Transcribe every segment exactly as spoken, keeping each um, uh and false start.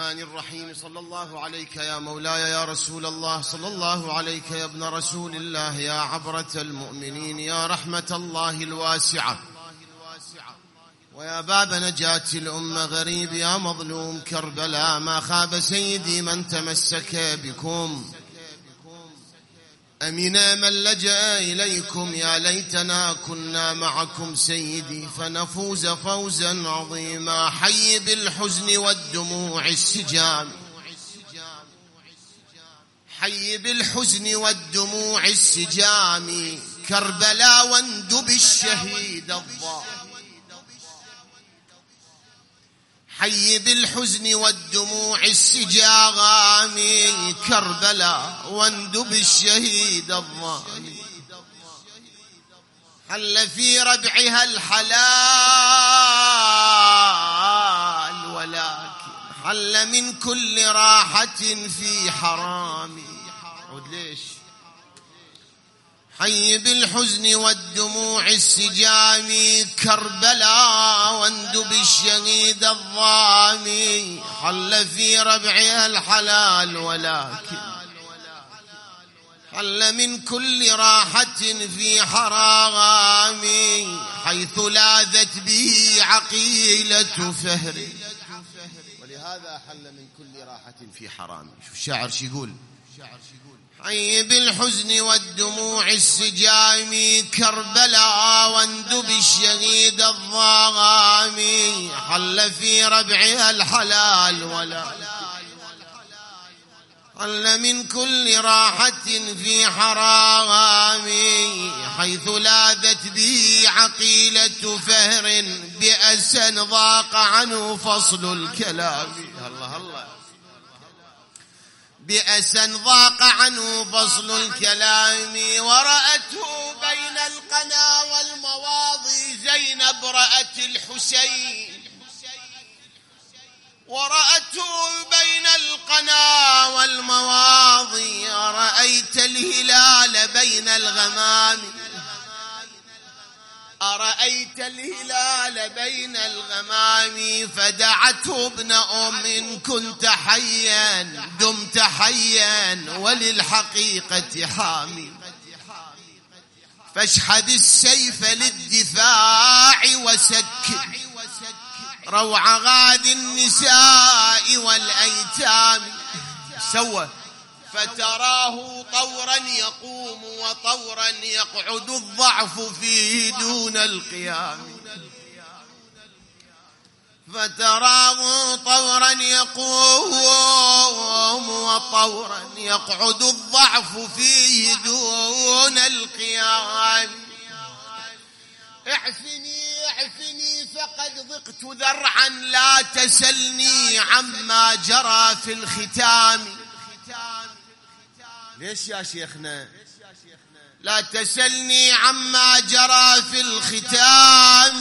الرحمن الرحيم. صلى الله عليك يا مولاي يا رسول الله، صلى الله عليك يا ابن رسول الله، يا عبرة المؤمنين، يا رحمة الله الواسعة، ويا باب نجاة الأمة. غريب يا مظلوم كربلاء، ما خاب سيدي من تمسك بكم. أمين من لجأ إليكم، يا ليتنا كنا معكم سيدي فنفوز فوزا عظيما. حي بالحزن والدموع السجام، حي بالحزن والدموع السجام، كربلاء واندب الشهيد الظالم. حي بالحزن والدموع السجام، كربلاء واندب الشهيد الظالم. حل في ربعها الحلال، ولكن حل من كل راحة في حرام. عود ليش؟ حي بالحزن والدموع السجام، كربلاء واندب الشهيد الظامي. حل في ربعها الحلال، ولكن حل من كل راحة في حرام، حيث لاذت به عقيلة فهر، ولهذا حل من كل راحة في حرام. شوف الشاعر شو يقول: حي بالحزن والدموع السجام، كربلاء واندب الشهيد الظامي. حل في ربعها الحلال، ولا حل من كل راحة في حرام، حيث لاذت به عقيلة فهر، بأسا ضاق عنه فصل الكلام. الله الله. بأسا ضاق عنه فصل الكلام، ورأته بين القنا والمواضي زينب رأت الحسين. ورأته بين القنا والمواضي، رأيت الهلال بين الغمام. أرأيت الهلال بين الغمام، فدعته ابن أم إن كنت حيا دمت حيا وللحقيقة حامي. فاشحذ السيف للدفاع وسكن روع غاد النساء والأيتام. سوى فتراه طورا يقوم وطورا يقعد الضعف فيه دون القيام. فتراه طورا يقوم وطورا يقعد الضعف فيه دون القيام. اعفني اعفني فقد ضقت ذرعا، لا تسلني عما جرى في الختام. ليش يا شيخنا؟ لا تسلني عما جرى في الختام.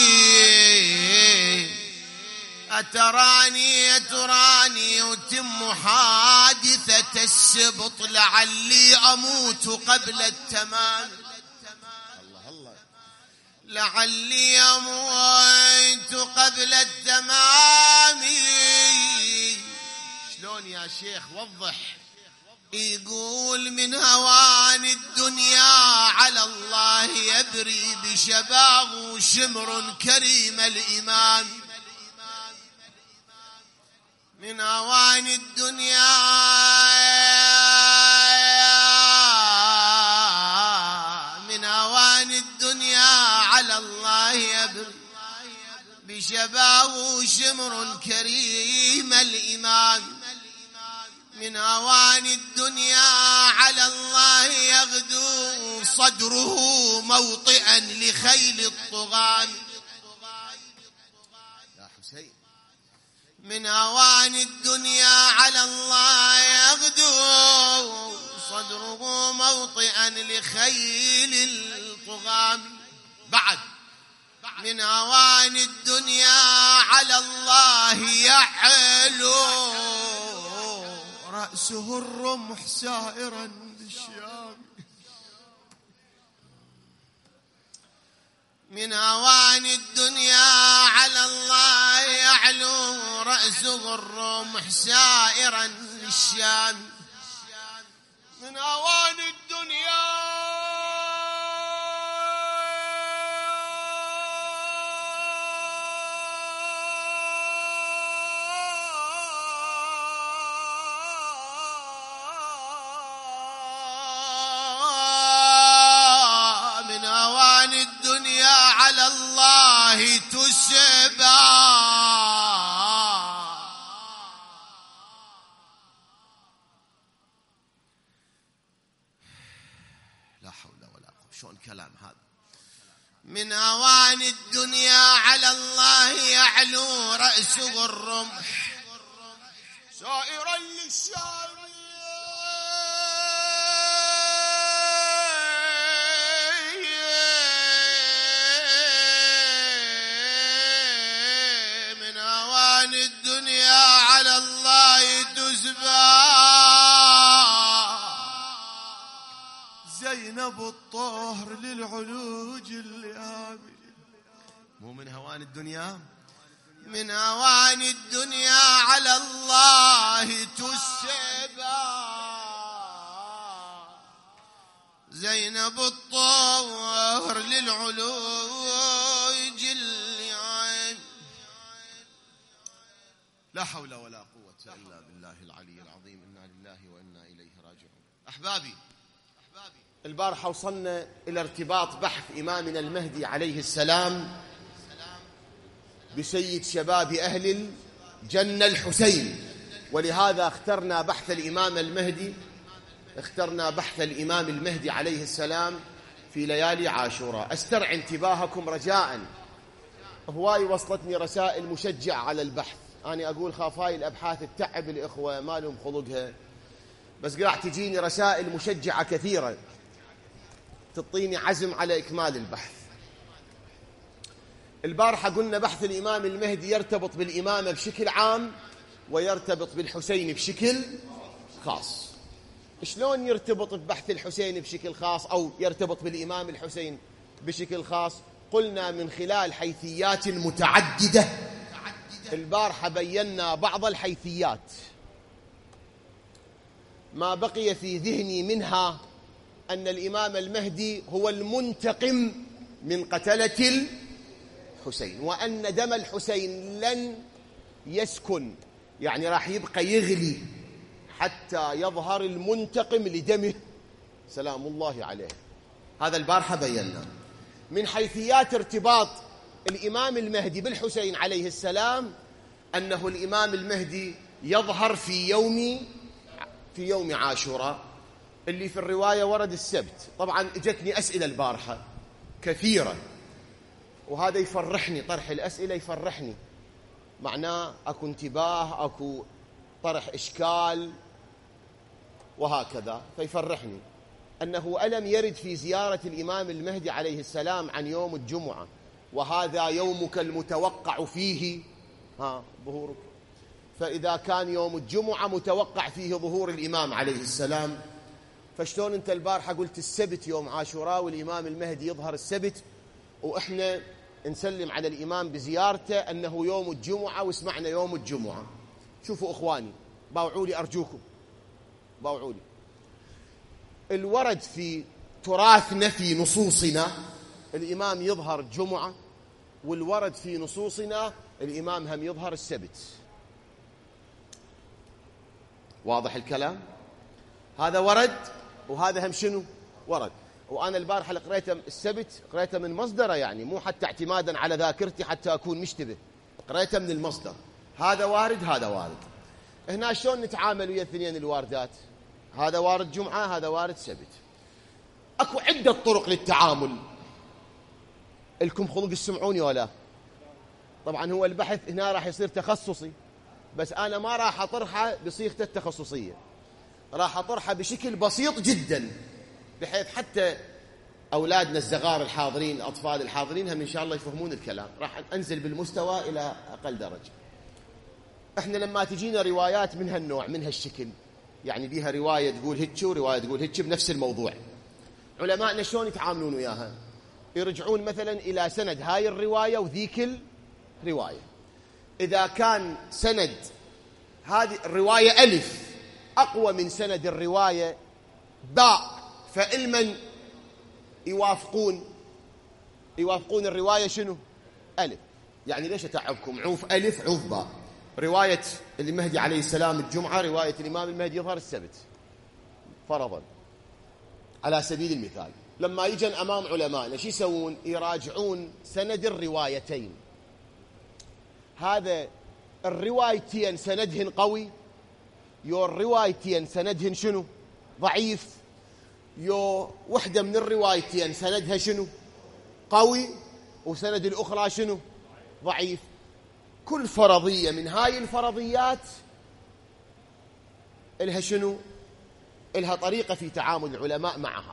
أتراني أتراني أتم حادثة السبط، لعلي أموت قبل التمام. الله الله. لعلي أموت قبل التمام. شلون يا شيخ؟ وضح. يقول من هوان الدنيا على الله يبري بشباه شمر كريم الإمام. من هوان الدنيا من هوان الدنيا على الله يبري بشباه شمر كريم الإمام. من هوان الدنيا على الله يغدو صدره موطئا لخيل الطغام. يا حسين. من هوان الدنيا على الله يغدو صدره موطئا لخيل الطغام. بعد من هوان الدنيا على الله يعلو رأسه الرمح سائرا بالشام. من هوان الدنيا على الله يعلو رأسه الرمح سائرا للشام من أوان الدنيا من أوان الدنيا على الله تسبى شلون كلام هذا؟ من أوان الدنيا على الله يعلو رأسه الرمح سائرا للشام من أوان الدنيا على الله تسبى زينب الطهر للعلوج الليابي مو من هوان الدنيا من هوان الدنيا على الله تسبى زينب الطهر للعلوج الليابي. لا حول ولا قوة إلا بالله العلي العظيم. إنا لله وإنا إليه راجعون. أحبابي البارحة وصلنا إلى ارتباط بحث إمامنا المهدي عليه السلام بسيد شباب أهل الجنة الحسين، ولهذا اخترنا بحث الإمام المهدي اخترنا بحث الإمام المهدي عليه السلام في ليالي عاشوراء. أسترعي انتباهكم رجاء. هواي وصلتني رسائل مشجعة على البحث، أنا أقول خافاي الأبحاث التعب الإخوة ما لهم خلقها، بس قاعد تجيني رسائل مشجعة كثيرة تعطيني عزم على إكمال البحث. البارحة قلنا بحث الإمام المهدي يرتبط بالإمامة بشكل عام ويرتبط بالحسين بشكل خاص. شلون يرتبط ببحث الحسين بشكل خاص أو يرتبط بالإمام الحسين بشكل خاص؟ قلنا من خلال حيثيات متعددة. البارحة بينا بعض الحيثيات، ما بقي في ذهني منها أن الإمام المهدي هو المنتقم من قتلة الحسين، وأن دم الحسين لن يسكن، يعني راح يبقى يغلي حتى يظهر المنتقم لدمه سلام الله عليه. هذا البارحة بينا. من حيثيات ارتباط الإمام المهدي بالحسين عليه السلام أنه الإمام المهدي يظهر في يوم في يوم عاشوراء اللي في الرواية ورد السبت. طبعا اجتني أسئلة البارحة كثيرة، وهذا يفرحني، طرح الأسئلة يفرحني، معناه أكو انتباه، أكو طرح إشكال وهكذا، فيفرحني أنه ألم يرد في زيارة الإمام المهدي عليه السلام عن يوم الجمعة، وهذا يومك المتوقع فيه ها ظهورك، فإذا كان يوم الجمعة متوقع فيه ظهور الإمام عليه السلام، فشلون أنت البارحة قلت السبت يوم عاشوراء والإمام المهدي يظهر السبت، وإحنا نسلم على الإمام بزيارته أنه يوم الجمعة واسمعنا يوم الجمعة. شوفوا إخواني، باوعوا لي أرجوكم، باوعوا لي. الورد في تراثنا في نصوصنا الإمام يظهر الجمعة، والورد في نصوصنا الإمام هم يظهر السبت. واضح الكلام؟ هذا ورد وهذا هم شنو؟ ورد. وأنا البارحة اللي قريته السبت قريته من مصدره، يعني مو حتى اعتمادا على ذاكرتي حتى أكون مشتبه، قريته من المصدر. هذا وارد هذا وارد. هنا شلون نتعامل ويا الاثنين الواردات؟ هذا وارد جمعة هذا وارد سبت. أكو عدة طرق للتعامل. لكم خلق تسمعوني ولا؟ طبعا هو البحث هنا راح يصير تخصصي، بس أنا ما راح أطرحه بصيغته التخصصية، راح أطرحه بشكل بسيط جدا بحيث حتى أولادنا الصغار الحاضرين الأطفال الحاضرين هم إن شاء الله يفهمون الكلام. راح أنزل بالمستوى إلى أقل درجة. إحنا لما تجينا روايات من هالنوع من هالشكل، يعني بيها رواية تقول هيك ورواية تقول هيك بنفس الموضوع، علماءنا شلون يتعاملون وياها؟ يرجعون مثلا إلى سند هاي الرواية وذيك الرواية. إذا كان سند هذه الرواية ألف أقوى من سند الرواية باء، فإلمن يوافقون يوافقون الرواية شنو؟ ألف. يعني ليش أتعبكم؟ عوف ألف عوف باء. رواية المهدي عليه السلام الجمعة، رواية الإمام المهدي يظهر السبت فرضا على سبيل المثال. لما يجن أمام علمائنا شو يسوون؟ يراجعون سند الروايتين، هذا الروايتين سندهن قوي، يو الروايتين سندهن شنو؟ ضعيف، يو وحدة من الروايتين سندها شنو؟ قوي، وسند الأخرى شنو؟ ضعيف. كل فرضية من هاي الفرضيات إلها شنو؟ إلها طريقة في تعامل العلماء معها.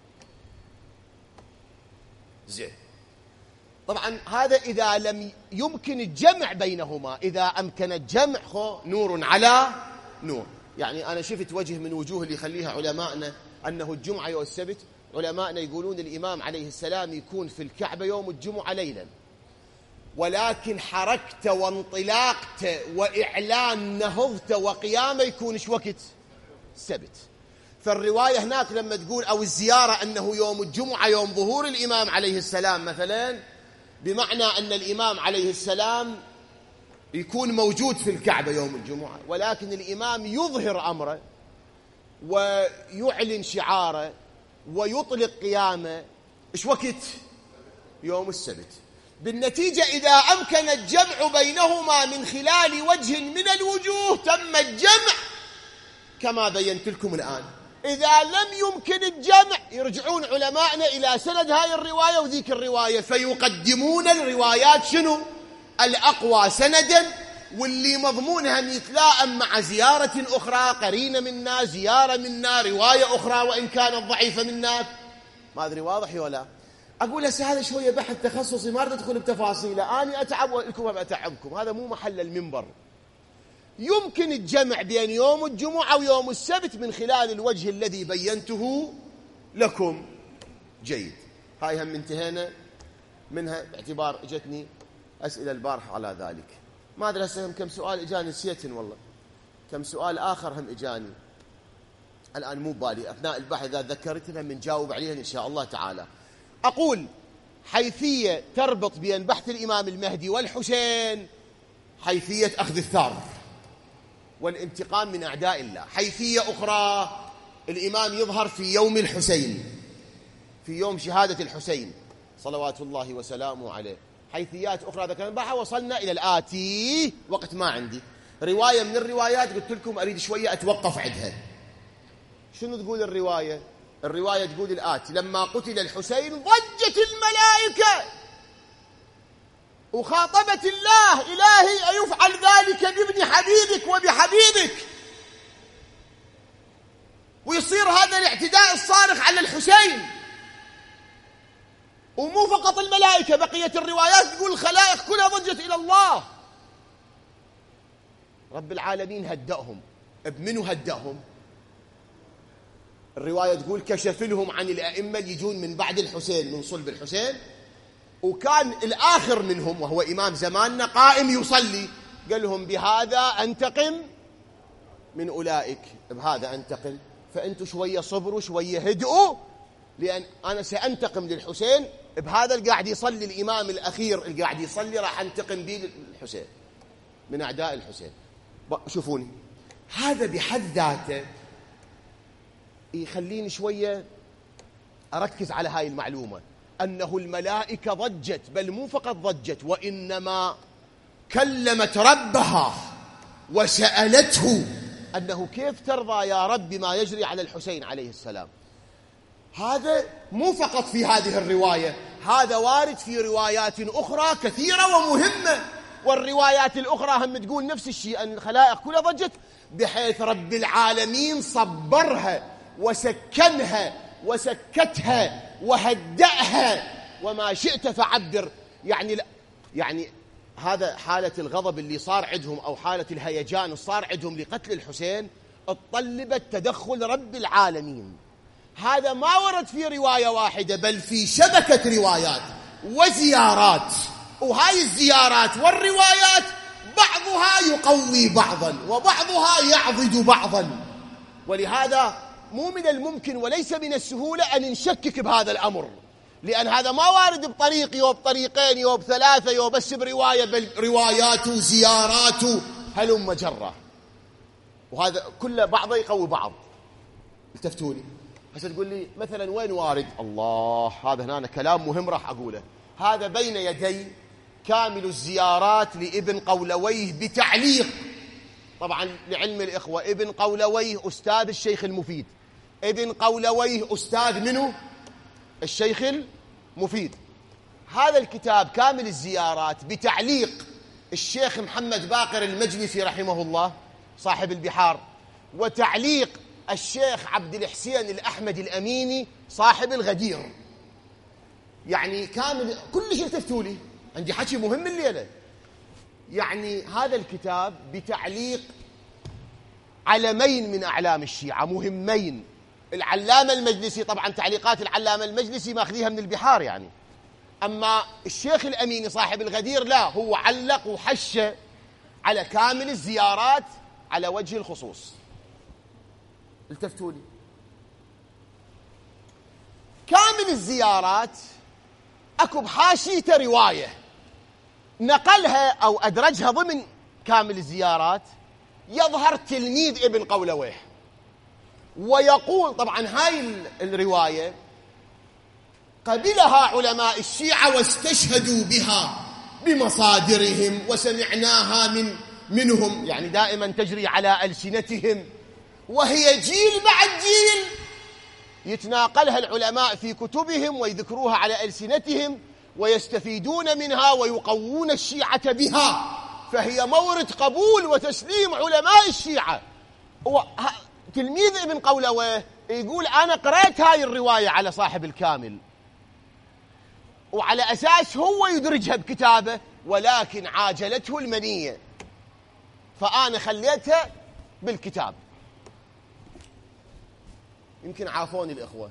زين. طبعا هذا إذا لم يمكن الجمع بينهما، إذا أمكن الجمع خو نور على نور. يعني أنا شفت وجه من وجوه اللي يخليها علماءنا أنه الجمعة يوم السبت، علماءنا يقولون الإمام عليه السلام يكون في الكعبة يوم الجمعة ليلا، ولكن حركته وانطلاقته وإعلان نهضته وقيامه يكون ايش وقت؟ السبت. فالرواية هناك لما تقول أو الزيارة أنه يوم الجمعة يوم ظهور الإمام عليه السلام مثلا، بمعنى أن الإمام عليه السلام يكون موجود في الكعبة يوم الجمعة، ولكن الإمام يظهر أمره ويعلن شعاره ويطلق قيامه ايش وقت؟ يوم السبت. بالنتيجة إذا أمكن الجمع بينهما من خلال وجه من الوجوه تم الجمع كما بينت لكم الآن. إذا لم يمكن الجمع يرجعون علماءنا إلى سند هاي الرواية وذيك الرواية، فيقدمون الروايات شنو؟ الأقوى سندا، واللي مضمونها يتلائم مع زيارة أخرى قرينة منا، زيارة منا، رواية أخرى وإن كانت ضعيفة منا. ما أدري واضح ولا؟ أقول هسه هذا شوية بحث تخصصي ما أريد أدخل بتفاصيله، أنا أتعب ولكم أتعبكم، هذا مو محل المنبر. يمكن الجمع بين يوم الجمعة ويوم السبت من خلال الوجه الذي بينته لكم. جيد. هاي هم انتهينا منها باعتبار اجتني أسئلة البارحة على ذلك. ما أدري هسه كم سؤال إجاني نسيتن والله، كم سؤال آخر هم إجاني الآن مو بالي، أثناء البحث إذا ذكرتنا من جاوب عليها إن شاء الله تعالى. أقول حيثية تربط بين بحث الإمام المهدي والحسين، حيثية أخذ الثار والانتقام من أعداء الله. حيثية أخرى الإمام يظهر في يوم الحسين، في يوم شهادة الحسين صلوات الله وسلامه عليه. حيثيات أخرى ذكرنا بها. وصلنا إلى الآتي، وقت ما عندي رواية من الروايات قلت لكم أريد شوية أتوقف عندها. شنو تقول الرواية؟ الرواية تقول الآتي: لما قتل الحسين ضجت الملائكة وخاطبت الله: إلهي أيفعل ذلك بابن حبيبك وبحبيبك؟ ويصير هذا الاعتداء الصارخ على الحسين. ومو فقط الملائكة، بقية الروايات تقول الخلائق كلها ضجت إلى الله. رب العالمين هدأهم. بمنو هدأهم؟ الرواية تقول كشف لهم عن الأئمة اللي يجون من بعد الحسين، من صلب الحسين، وكان الآخر منهم وهو إمام زماننا قائم يصلي، قال لهم: بهذا أنتقم من أولئك، بهذا أنتقم، فأنتوا شوية صبروا شوية هدئوا، لأن أنا سأنتقم للحسين، بهذا اللي قاعد يصلي الإمام الأخير اللي قاعد يصلي راح أنتقم به للحسين من أعداء الحسين. شوفوني، هذا بحد ذاته يخليني شوية أركز على هاي المعلومة، أنه الملائكة ضجت، بل مو فقط ضجت وإنما كلمت ربها وسألته أنه كيف ترضى يا رب ما يجري على الحسين عليه السلام. هذا مو فقط في هذه الرواية، هذا وارد في روايات أخرى كثيرة ومهمة، والروايات الأخرى هم تقول نفس الشيء، أن الخلائق كلها ضجت، بحيث رب العالمين صبرها وسكنها وسكتها وهدأها وما شئت فعبر. يعني يعني هذا حالة الغضب اللي صار عندهم أو حالة الهيجان اللي صار عندهم لقتل الحسين اتطلبت تدخل رب العالمين. هذا ما ورد في رواية واحدة، بل في شبكة روايات وزيارات، وهاي الزيارات والروايات وبعضها يقوي بعضا وبعضها يعضد بعضا. ولهذا مو من الممكن وليس من السهولة أن نشكك بهذا الأمر، لأن هذا ما وارد بطريقي وبطريقين وبثلاثة وبس برواية، بل روايات وزيارات هلم جرة، وهذا كله بعضه يقوي بعض. التفتوا لي هسه تقول لي مثلا وين وارد؟ الله، هذا هنا كلام مهم راح أقوله. هذا بين يدي كامل الزيارات لابن قولويه بتعليق. طبعا لعلم الإخوة ابن قولويه أستاذ الشيخ المفيد، ابن قولويه أستاذ منه الشيخ المفيد. هذا الكتاب كامل الزيارات بتعليق الشيخ محمد باقر المجلسي رحمه الله صاحب البحار، وتعليق الشيخ عبد الحسين الأحمد الأميني صاحب الغدير. يعني كامل كل شيء. التفتوا لي، عندي حكي مهم الليلة. يعني هذا الكتاب بتعليق علمين من أعلام الشيعة مهمين. العلامة المجلسي، طبعا تعليقات العلامة المجلسي ماخذيها من البحار يعني، أما الشيخ الأميني صاحب الغدير لا، هو علق وحش على كامل الزيارات على وجه الخصوص. التفتوا لي، كامل الزيارات أكو بحاشيته رواية نقلها أو أدرجها ضمن كامل الزيارات، يظهر تلميذ ابن قولويه ويقول، طبعا هاي الرواية قبلها علماء الشيعة واستشهدوا بها بمصادرهم وسمعناها من منهم، يعني دائما تجري على ألسنتهم، وهي جيل بعد جيل يتناقلها العلماء في كتبهم ويذكروها على ألسنتهم ويستفيدون منها ويقوون الشيعة بها، فهي مورد قبول وتسليم علماء الشيعة. تلميذ ابن قولويه يقول أنا قرأت هاي الرواية على صاحب الكامل وعلى أساس هو يدرجها بكتابه، ولكن عاجلته المنية فأنا خليتها بالكتاب. يمكن عافوني الإخوة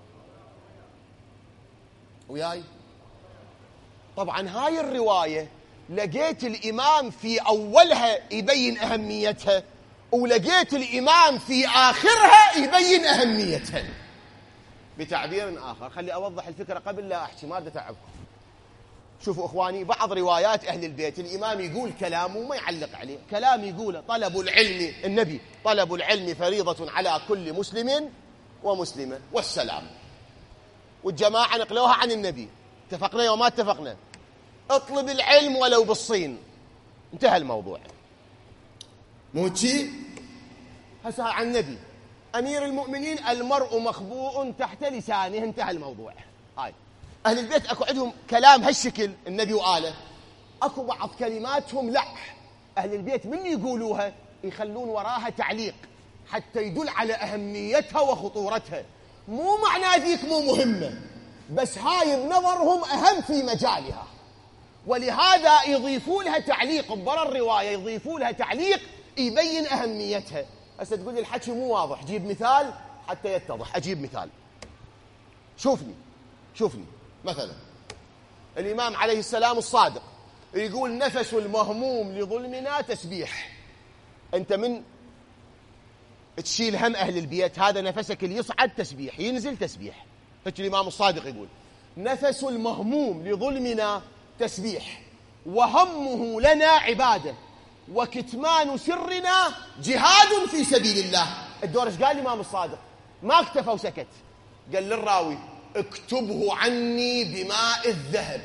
وياي. طبعا هاي الرواية لقيت الإمام في أولها يبين أهميتها، ولقيت الإمام في آخرها يبين أهميتها. بتعبير آخر، خلي أوضح الفكرة قبل لا أحكي، ما بدي أتعبكم. شوفوا إخواني، بعض روايات أهل البيت الإمام يقول كلام وما يعلق عليه، كلام يقوله طلب العلم، النبي طلب العلم فريضة على كل مسلم ومسلمة والسلام، والجماعة نقلوها عن النبي. اتفقنا وما اتفقنا؟ اطلب العلم ولو بالصين، انتهى الموضوع. مو شي هسه عن النبي أمير المؤمنين المرء مخبوء تحت لسانه، انتهى الموضوع. هاي أهل البيت أكو عندهم كلام هالشكل النبي وآله، أكو بعض كلماتهم لا، أهل البيت من يقولوها يخلون وراها تعليق حتى يدل على أهميتها وخطورتها. مو معناه ذيك مو مهمة، بس هاي بنظرهم أهم في مجالها، ولهذا يضيفون لها تعليق برا الرواية، يضيفون لها تعليق يبين أهميتها. هسه تقول لي الحكي مو واضح، جيب مثال حتى يتضح. أجيب مثال. شوفني شوفني مثلا الإمام عليه السلام الصادق يقول نفس المهموم لظلمنا تسبيح. أنت من تشيل هم أهل البيت، هذا نفسك اللي يصعد تسبيح، ينزل تسبيح. هيك الإمام الصادق يقول نفس المهموم لظلمنا تسبيح، وهمه لنا عبادة، وكتمان سرنا جهاد في سبيل الله. الدور ايش قال الإمام الصادق؟ ما اكتفى وسكت، قال للراوي اكتبه عني بماء الذهب.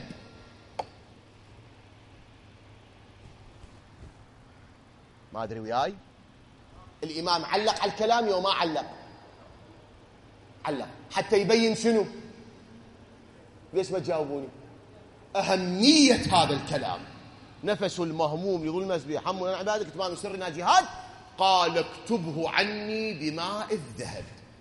ما أدري وياي، الإمام علق على الكلام وما علق؟ علق حتى يبين شنو؟ ليش ما تجاوبوني؟ أهمية هذا الكلام. نفس المهموم لظلم تسبيح، هم لنا عبادة، كتمان سرنا جهاد. قال اكتبه عني بماء الذهب.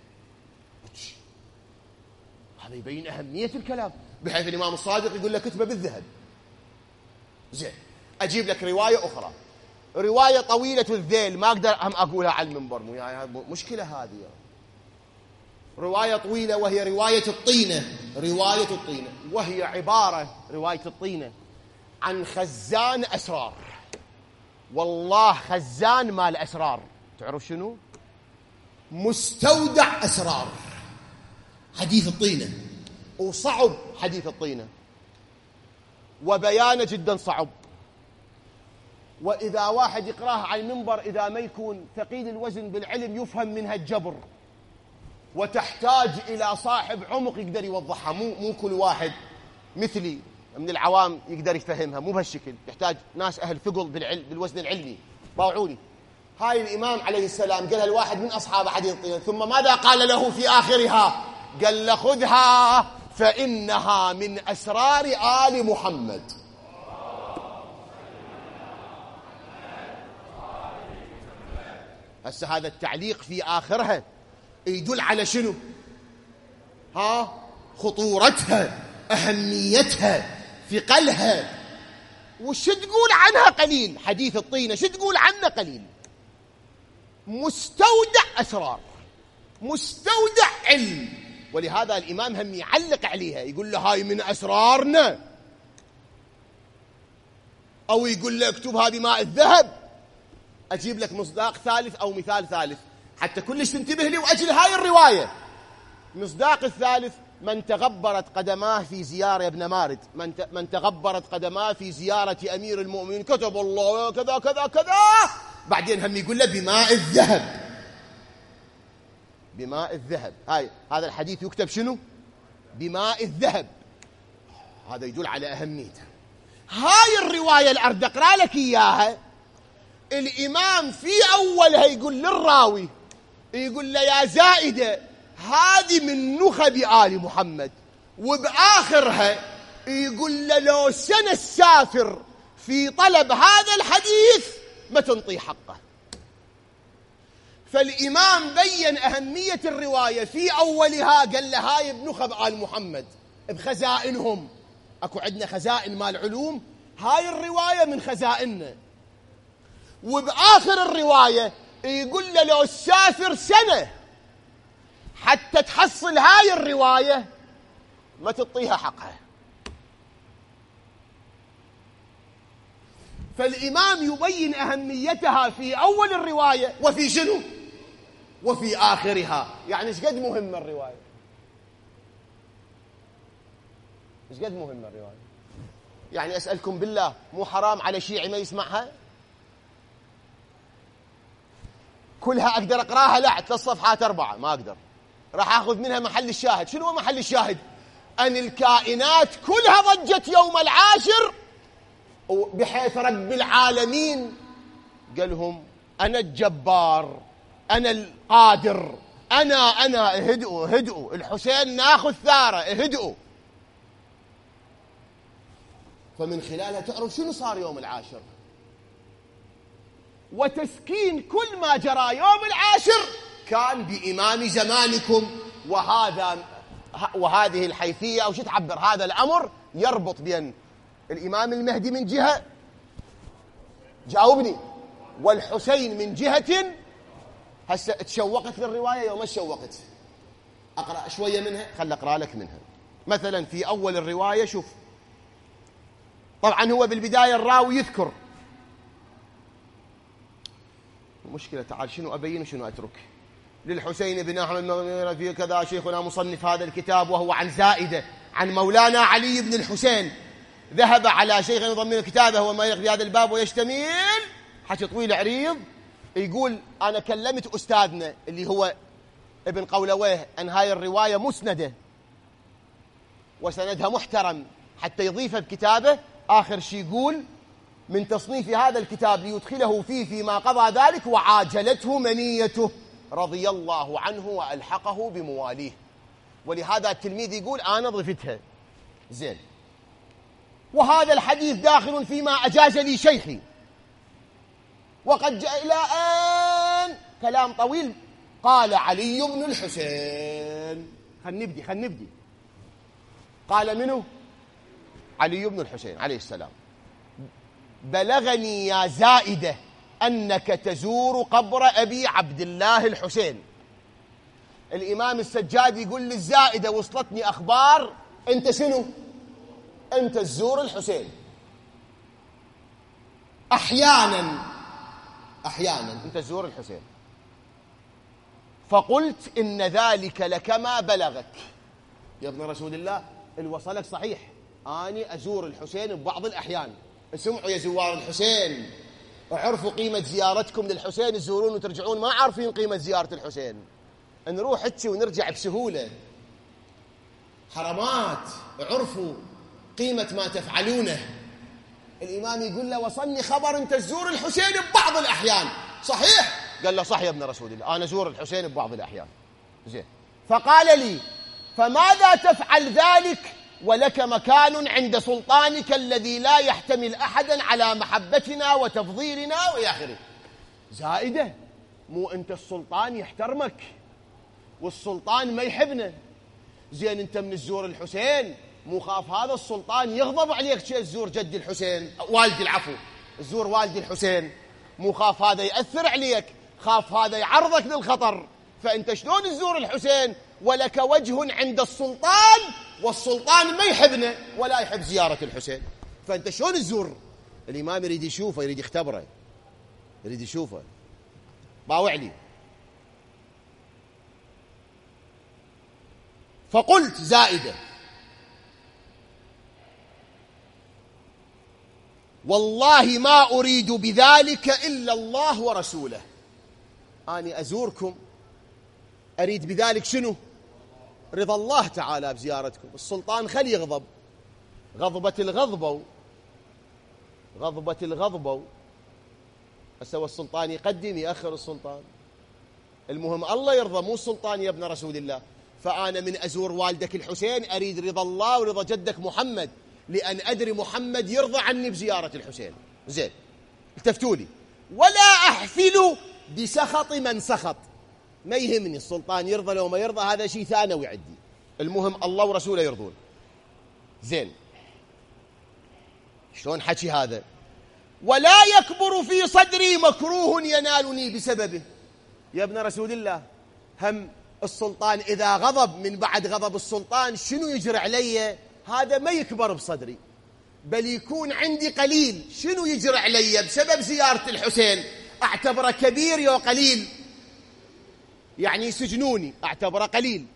هذا يبين أهمية الكلام، بحيث الإمام الصادق يقول لك كتبه بالذهب. زين، أجيب لك رواية أخرى، رواية طويلة الذيل، ما أقدر هم أقولها على المنبر، مشكلة هذه. رواية طويلة وهي رواية الطينة، رواية الطينة وهي عبارة، رواية الطينة عن خزان أسرار والله خزان مال أسرار. تعرف شنو؟ مستودع أسرار حديث الطينة. وصعب حديث الطينة، وبيانه جدا صعب، وإذا واحد يقراه على المنبر إذا ما يكون ثقيل الوزن بالعلم يفهم منها الجبر، وتحتاج إلى صاحب عمق يقدر يوضحها. مو مو كل واحد مثلي من العوام يقدر يفهمها، مو بهالشكل، يحتاج ناس أهل ثقل بالعلم بالوزن العلمي. باوعوني، هاي الإمام عليه السلام قالها الواحد من أصحاب حديث الطينة، ثم ماذا قال له في آخرها؟ قال له خذها فإنها من أسرار آل محمد. هسه هذا التعليق في آخرها يدل على شنو؟ ها؟ خطورتها، أهميتها، ثقلها. وش تقول عنها قليل؟ حديث الطينة شو تقول عنه قليل؟ مستودع أسرار، مستودع علم. ولهذا الإمام هم يعلق عليها، يقول له هاي من أسرارنا، أو يقول له اكتب هذه ماء الذهب. أجيب لك مصداق ثالث أو مثال ثالث حتى كلش تنتبه لي وأجل هاي الرواية. مصداق الثالث: من تغبرت قدماه في زيارة يا ابن مارد، من من تغبرت قدماه في زيارة أمير المؤمنين كتب الله كذا كذا كذا. بعدين هم يقول له بماء الذهب، بماء الذهب. هاي هذا الحديث يكتب شنو؟ بماء الذهب. هذا يدل على أهميته. هاي الرواية اللي أرد أقرأ لك إياها، الإمام في أولها يقول للراوي، يقول له يا زائدة هذه من نخب آل محمد، وبآخرها يقول له لو سنة السافر في طلب هذا الحديث ما تنطي حقه. فالإمام بين أهمية الرواية في أولها، قال له هاي بنخب آل محمد بخزائنهم. أكو عندنا خزائن مال علوم، هاي الرواية من خزائننا. وبآخر الرواية يقول له لو السافر سنة حتى تحصل هاي الرواية ما تعطيها حقها. فالإمام يبين أهميتها في أول الرواية وفي شنو؟ وفي آخرها. يعني ايش قد مهمة الرواية؟ ايش قد مهمة الرواية؟ يعني أسألكم بالله، مو حرام على شيعي ما يسمعها؟ كلها أقدر أقراها؟ لا، ثلاث صفحات أربعة ما أقدر. راح أخذ منها محل الشاهد. شنو هو محل الشاهد؟ أن الكائنات كلها ضجت يوم العاشر، بحيث رب العالمين قالهم أنا الجبار، أنا القادر، أنا أنا اهدئوا اهدئوا الحسين ناخذ ثاره اهدئوا. فمن خلالها تعرف شنو صار يوم العاشر، وتسكين كل ما جرى يوم العاشر كان بإمام زمانكم. وهذا وهذه الحيثية أو شو تعبر هذا الأمر يربط بين الإمام المهدي من جهة، جاوبني، والحسين من جهة. هسه تشوقت للرواية يوم ما تشوقت؟ أقرأ شوية منها، خل أقرأ لك منها. مثلا في أول الرواية شوف، طبعا هو بالبداية الراوي يذكر المشكلة. تعال شنو أبين وشنو أترك. للحسين بن أحمد في كذا شيخنا مصنف هذا الكتاب، وهو عن زائدة عن مولانا علي بن الحسين، ذهب على شيخ يضمن كتابه وما يقضي في هذا الباب ويشتمل حكي طويل عريض. يقول أنا كلمت أستاذنا اللي هو ابن قولويه أن هاي الرواية مسندة وسندها محترم حتى يضيفها بكتابه. آخر شيء يقول من تصنيف هذا الكتاب ليدخله فيه فيما قضى ذلك وعاجلته منيته رضي الله عنه وألحقه بمواليه. ولهذا التلميذ يقول أنا ضفتها زين. وهذا الحديث داخل فيما أجاز لي شيخي، وقد جاء إلى آن كلام طويل. قال علي بن الحسين، خل نبدي خل نبدي قال منه؟ علي بن الحسين عليه السلام: بلغني يا زائدة أنك تزور قبر أبي عبد الله الحسين. الإمام السجاد يقول للزائدة وصلتني أخبار أنت شنو؟ أنت تزور الحسين. أحيانا أحيانا أنت تزور الحسين. فقلت إن ذلك لكما بلغك يا ابن رسول الله، إن وصلك صحيح، أني أزور الحسين ببعض الأحيان. اسمعوا يا زوار الحسين، اعرفوا قيمة زيارتكم للحسين، تزورون وترجعون ما عارفين قيمة زيارة الحسين. نروح هتشي ونرجع بسهولة، حرمات. عرفوا قيمة ما تفعلونه. الإمام يقول له وصلني خبر أنت تزور الحسين ببعض الأحيان، صحيح؟ قال له صح يا ابن رسول الله، أنا أزور الحسين ببعض الأحيان. زين. فقال لي فماذا تفعل ذلك ولك مكان عند سلطانك الذي لا يحتمل أحدا على محبتنا وتفضيلنا وإلى آخره. زائدة، مو أنت السلطان يحترمك والسلطان ما يحبنا. زين أنت من الزور الحسين، مو خاف هذا السلطان يغضب عليك شيء تزور جد الحسين، والدي العفو، تزور والدي الحسين، مو خاف هذا يأثر عليك، خاف هذا يعرضك للخطر. فأنت شلون تزور الحسين ولك وجه عند السلطان والسلطان ما يحبنا ولا يحب زيارة الحسين؟ فأنت شلون تزور؟ الإمام يريد يشوفه، يريد يختبره، يريد يشوفه. باوع لي. فقلت زائدة والله ما أريد بذلك إلا الله ورسوله. أني أزوركم أريد بذلك شنو؟ رضا الله تعالى بزيارتكم. السلطان خلي يغضب، غضبة الغضبة غضبة الغضبة أسوى السلطان يقدم يأخر السلطان. المهم الله يرضى، مو السلطان يا ابن رسول الله. فأنا من أزور والدك الحسين أريد رضا الله ورضا جدك محمد، لأن أدري محمد يرضى عني بزيارة الحسين. زين، التفتوا لي. ولا أحفل بسخط من سخط، ما يهمني السلطان يرضى لو ما يرضى، هذا شيء ثانوي عندي، المهم الله ورسوله يرضون. زين، شلون حكي هذا؟ ولا يكبر في صدري مكروه ينالني بسببه. يا ابن رسول الله، هم السلطان إذا غضب، من بعد غضب السلطان شنو يجري علي؟ هذا ما يكبر بصدري، بل يكون عندي قليل. شنو يجري علي بسبب زيارة الحسين؟ أعتبره كبير يا قليل، يعني يسجنوني أعتبره قليل،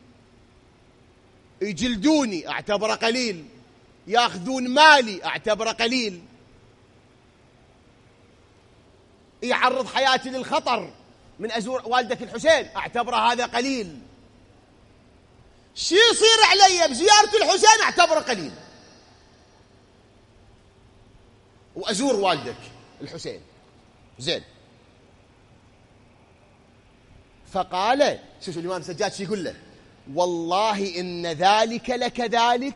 يجلدوني أعتبره قليل، يأخذون مالي أعتبره قليل، يعرض حياتي للخطر من أزور والدك الحسين أعتبره هذا قليل. شي يصير علي بزيارة الحسين أعتبره قليل، وأزور والدك الحسين. زين. فقال، شوف الإمام سجاد شو يقول له؟ والله إن ذلك لكذلك.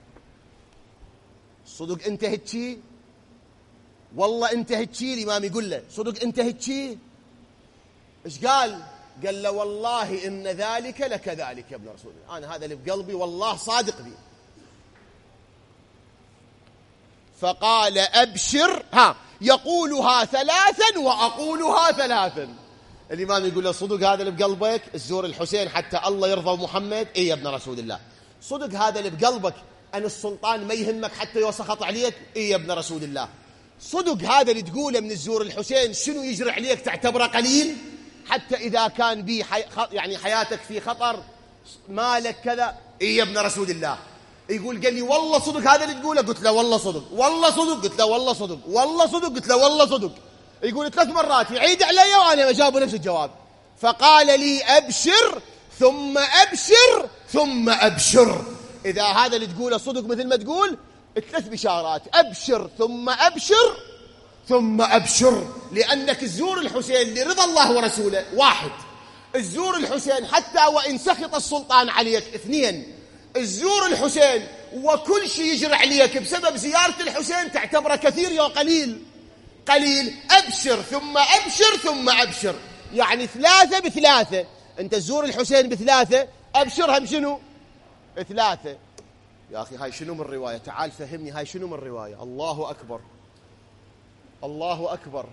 صدق أنت هتشي؟ والله أنت هتشي؟ الإمام يقول له صدق أنت هتشي؟ إيش قال؟ قال له والله إن ذلك لكذلك يا ابن رسول الله، أنا هذا اللي بقلبي والله صادق بي. فقال أبشر، ها يقولها ثلاثا وأقولها ثلاثا. الإمام يقول له صدق هذا اللي بقلبك الزور الحسين حتى الله يرضى محمد؟ إيه يا ابن رسول الله. صدق هذا اللي بقلبك أن السلطان ما يهمك حتى يوسخط عليك؟ إيه يا ابن رسول الله. صدق هذا اللي تقوله من الزور الحسين شنو يجري عليك تعتبره قليل حتى إذا كان بي حي... يعني حياتك في خطر، مالك كذا؟ إيه يا ابن رسول الله. يقول قال لي والله صدق هذا اللي تقوله؟ قلت له والله صدق. والله صدق؟ قلت له والله صدق. والله صدق؟ قلت له والله صدق. يقول ثلاث مرات يعيد علي وأنا أجاوب نفس الجواب. فقال لي أبشر ثم أبشر ثم أبشر. إذا هذا اللي تقوله صدق مثل ما تقول، ثلاث بشارات: أبشر ثم أبشر ثم أبشر. لأنك الزور الحسين لرضا الله ورسوله، واحد. الزور الحسين حتى وإن سخط السلطان عليك، اثنين. الزور الحسين وكل شيء يجري عليك بسبب زيارة الحسين تعتبره كثير يا قليل؟ قليل. أبشر ثم أبشر ثم أبشر، يعني ثلاثة بثلاثة. أنت تزور الحسين بثلاثة، أبشر هم شنو؟ ثلاثة. يا أخي هاي شنو من الرواية؟ تعال فهمني هاي شنو من الرواية. الله أكبر، الله أكبر.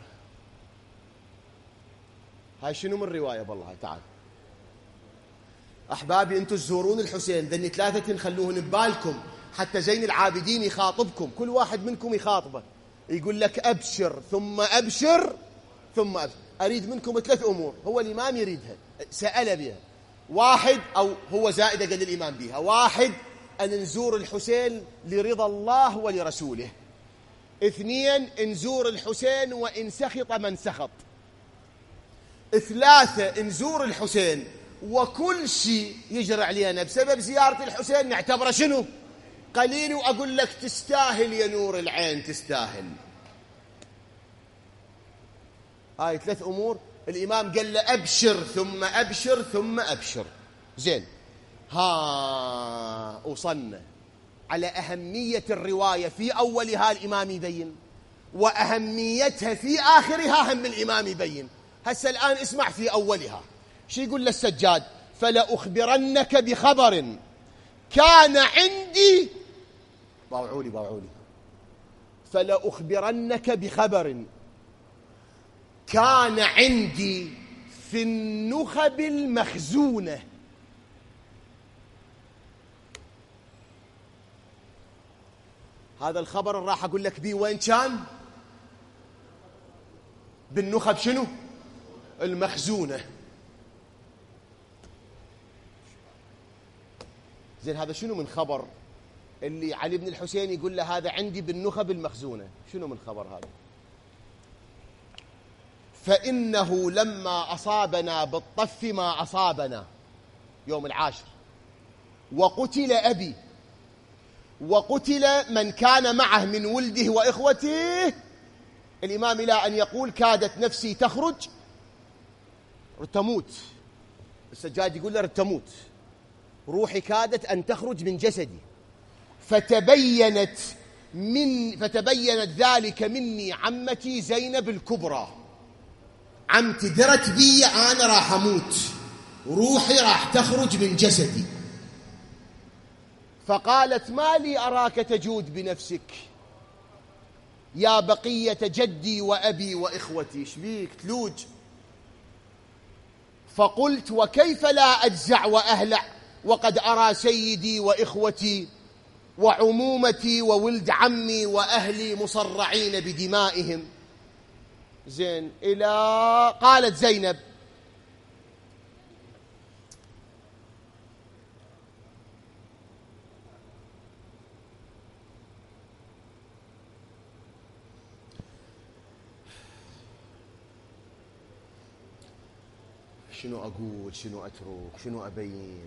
هاي شنو من الرواية بالله؟ تعال أحبابي، أنتم تزورون الحسين، ذني ثلاثة خلوهن ببالكم حتى زين العابدين يخاطبكم، كل واحد منكم يخاطبه، يقول لك أبشر ثم أبشر ثم أبشر. أريد منكم ثلاث أمور هو الإمام يريدها سأل بها. واحد، أو هو زائدة قال الإمام بها، واحد أن نزور الحسين لرضا الله ولرسوله. اثنين، نزور الحسين وإن سخط من سخط. ثلاثة، نزور الحسين وكل شيء يجري علينا بسبب زيارة الحسين نعتبره شنو؟ قليل، وأقول لك تستاهل يا نور العين تستاهل. هاي ثلاث أمور الإمام قال له أبشر ثم أبشر ثم أبشر. زين، ها وصلنا على أهمية الرواية في أولها الإمام يبين، وأهميتها في آخرها هم الإمام يبين. هسه الآن اسمع في أولها شو يقول للسجاد؟ فلأخبرنك بخبر كان عندي، باوعولي باوعولي فلأخبرنك بخبر كان عندي في النخب المخزونة. هذا الخبر راح أقول لك بيه وين كان؟ بالنخب شنو؟ المخزونة. زين، هذا شنو من خبر اللي علي بن الحسين يقول له هذا عندي بالنخب المخزونة؟ شنو من خبر هذا؟ فإنه لما أصابنا بالطف ما أصابنا يوم العاشر، وقتل أبي وقتل من كان معه من ولده وإخوته، الإمام إلى أن يقول كادت نفسي تخرج تموت. السجاد يقول له تموت، روحي كادت أن تخرج من جسدي، فتبينت من فتبينت ذلك مني عمتي زينب الكبرى. عمتي درت بي أنا راح أموت، روحي راح تخرج من جسدي. فقالت ما لي أراك تجود بنفسك يا بقية جدي وأبي وإخوتي، شبيك تلوج؟ فقلت وكيف لا أجزع وأهلع وقد أرى سيدي وإخوتي وعمومتي وولد عمي وأهلي مصرعين بدمائهم. زين، إلى قالت زينب شنو أقول، شنو أترك، شنو أبين؟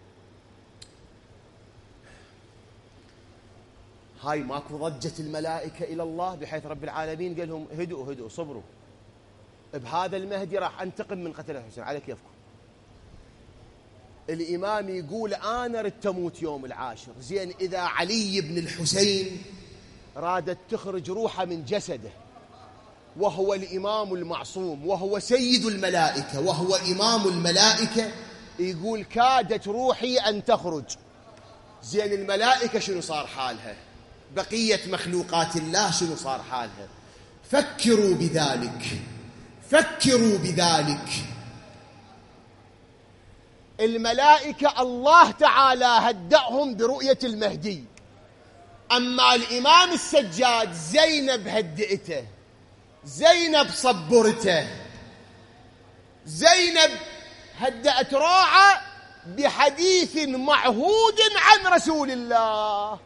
هاي ماكو ضجة الملائكة إلى الله بحيث رب العالمين قال لهم هدؤوا هدؤوا صبروا، بهذا المهدي راح أنتقم من قتل الحسين على كيفكم. الإمام يقول أنا رد تموت يوم العاشر. زين، إذا علي بن الحسين رادت تخرج روحه من جسده وهو الإمام المعصوم وهو سيد الملائكة وهو إمام الملائكة، يقول كادت روحي أن تخرج. زين، الملائكة شنو صار حالها؟ بقية مخلوقات الله شنو صار حالها؟ فكروا بذلك، فكروا بذلك. الملائكة الله تعالى هدأهم برؤية المهدي، أما الإمام السجاد زينب هدئته، زينب صبرته، زينب هدأت روعه بحديث معهود عن رسول الله،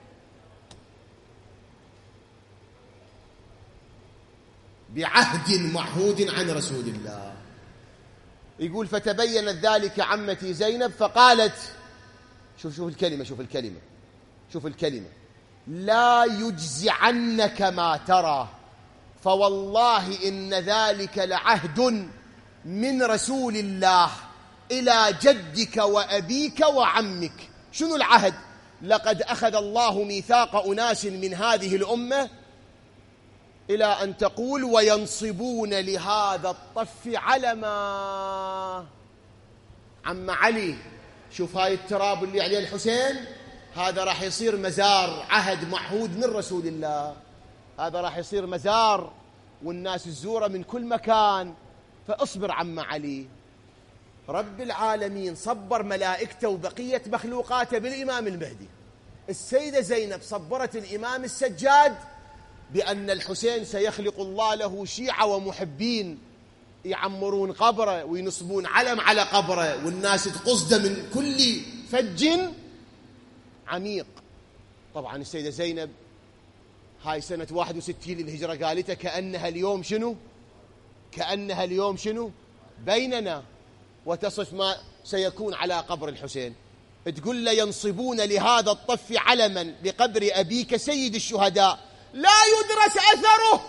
بعهد معهود عن رسول الله. يقول فتبينت ذلك عمتي زينب فقالت، شوف شوف الكلمة، شوف الكلمة شوف الكلمة لا يجزعنك ما ترى، فوالله إن ذلك لعهد من رسول الله إلى جدك وأبيك وعمك. شنو العهد؟ لقد أخذ الله ميثاق أناس من هذه الأمة إلى أن تقول وينصبون لهذا الطف علما. عم علي، شوف هاي التراب اللي عليه الحسين، هذا راح يصير مزار، عهد معهود من رسول الله، هذا راح يصير مزار والناس الزورة من كل مكان. فاصبر عم علي. رب العالمين صبر ملائكته وبقية مخلوقاته بالإمام المهدي. السيدة زينب صبرت الإمام السجاد بأن الحسين سيخلق الله له شيعة ومحبين يعمرون قبره وينصبون علم على قبره والناس تقصده من كل فج عميق. طبعا السيدة زينب هاي سنة واحد وستين للهجرة قالتها كأنها اليوم شنو كأنها اليوم شنو بيننا، وتصف ما سيكون على قبر الحسين. تقول له ينصبون لهذا الطف علما بقبر أبيك سيد الشهداء لا يدرس أثره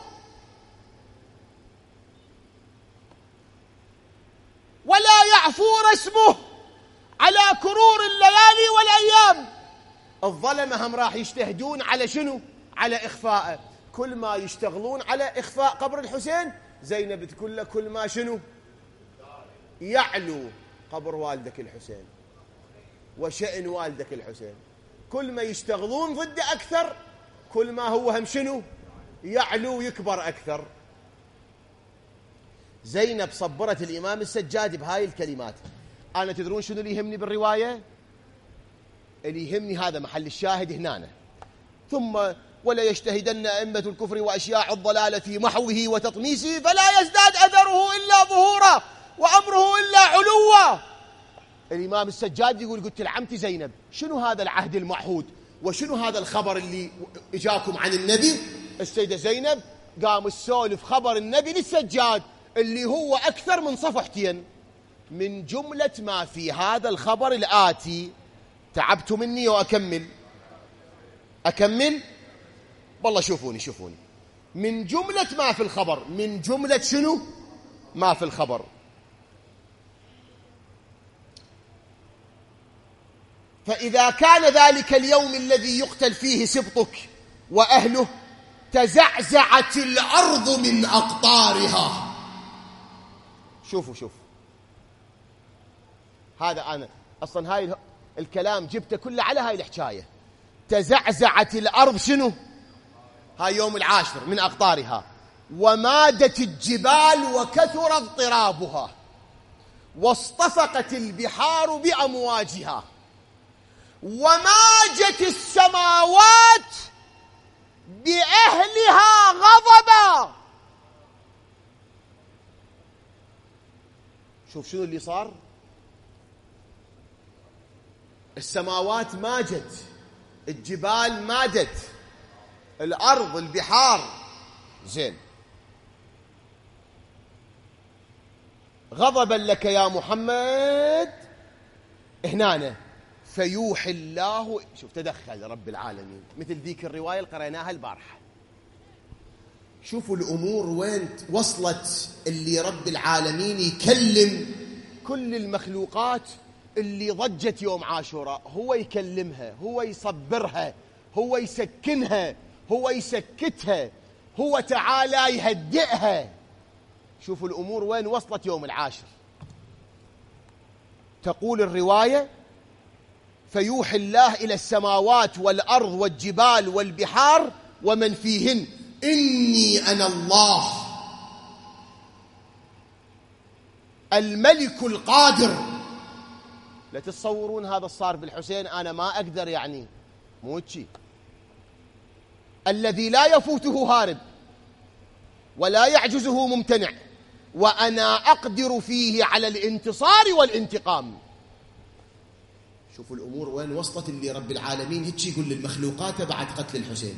ولا يعفو رسمه على كرور الليالي والأيام. الظلمة هم راح يجتهدون على شنو على إخفاءه. كل ما يشتغلون على إخفاء قبر الحسين زينب تقول له كل ما شنو يعلو قبر والدك الحسين وشأن والدك الحسين. كل ما يشتغلون ضده أكثر كل ما هو هم شنو يعلو يكبر أكثر. زينب صبرت الإمام السجاد بهاي الكلمات. أنا تدرون شنو اللي يهمني بالرواية؟ اللي يهمني هذا محل الشاهد هنا. ثم ولا يجتهدن أئمة الكفر وأشياع الضلال في محوه وتطميسه فلا يزداد أثره إلا ظهورا وأمره إلا علوا. الإمام السجاد يقول قلت لعمتي زينب شنو هذا العهد المعهود وشنو هذا الخبر اللي إجاكم عن النبي؟ السيدة زينب قام السولف خبر النبي للسجاد اللي هو أكثر من صفحتين. من جملة ما في هذا الخبر الآتي، تعبت مني وأكمل أكمل والله شوفوني شوفوني من جملة ما في الخبر، من جملة شنو ما في الخبر. فإذا كان ذلك اليوم الذي يقتل فيه سبطك وأهله تزعزعت الأرض من أقطارها. شوفوا شوف هذا أنا أصلا هاي الكلام جبته كله على هاي الحكاية. تزعزعت الأرض شنو هاي يوم العاشر من أقطارها ومادت الجبال وكثر اضطرابها واصطفقت البحار بأمواجها وماجت السماوات بأهلها غضبا. شوف شنو اللي صار. السماوات ماجت، الجبال مادت، الأرض البحار زين. غضبا لك يا محمد هنا فيوحي الله. شوف تدخل رب العالمين مثل ذيك الرواية اللي قرأناها البارحة. شوفوا الأمور وين وصلت اللي رب العالمين يكلم كل المخلوقات اللي ضجت يوم عاشوراء. هو يكلمها، هو يصبرها، هو يسكنها، هو يسكتها، هو تعالى يهدئها. شوفوا الأمور وين وصلت يوم العاشر. تقول الرواية فيوحي الله إلى السماوات والأرض والجبال والبحار ومن فيهن إني أنا الله الملك القادر. لا تتصورون هذا الصار بالحسين أنا ما أقدر يعني موتشي الذي لا يفوته هارب ولا يعجزه ممتنع وأنا أقدر فيه على الانتصار والانتقام. شوفوا الأمور وين وصلت اللي رب العالمين هيك يقول للمخلوقات بعد قتل الحسين.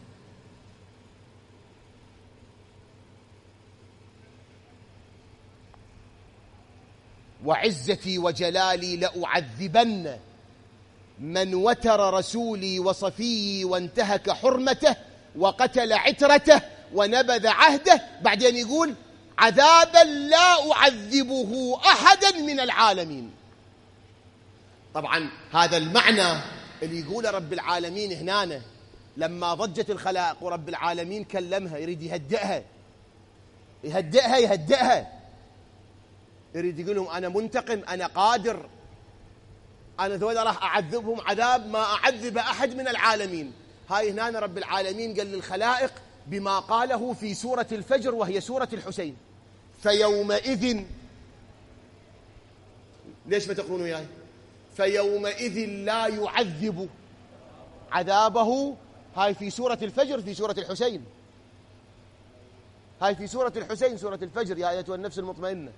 وعزتي وجلالي لأعذبن من وتر رسولي وصفيي وانتهك حرمته وقتل عترته ونبذ عهده. بعدين يقول عذابا لا أعذبه أحدا من العالمين. طبعا هذا المعنى اللي يقوله رب العالمين هنا لما ضجت الخلائق ورب العالمين كلمها يريد يهدئها يهدئها يهدئها يريد يقول لهم أنا منتقم، أنا قادر، أنا ذولا راح أعذبهم عذاب ما أعذب أحد من العالمين. هاي هنا رب العالمين قال للخلائق بما قاله في سورة الفجر وهي سورة الحسين فيومئذ. ليش ما تقولون وياي؟ فيومئذ لا يعذب عذابه. هاي في سورة الفجر في سورة الحسين. هاي في سورة الحسين، سورة الفجر، يا أيتها النفس المطمئنة.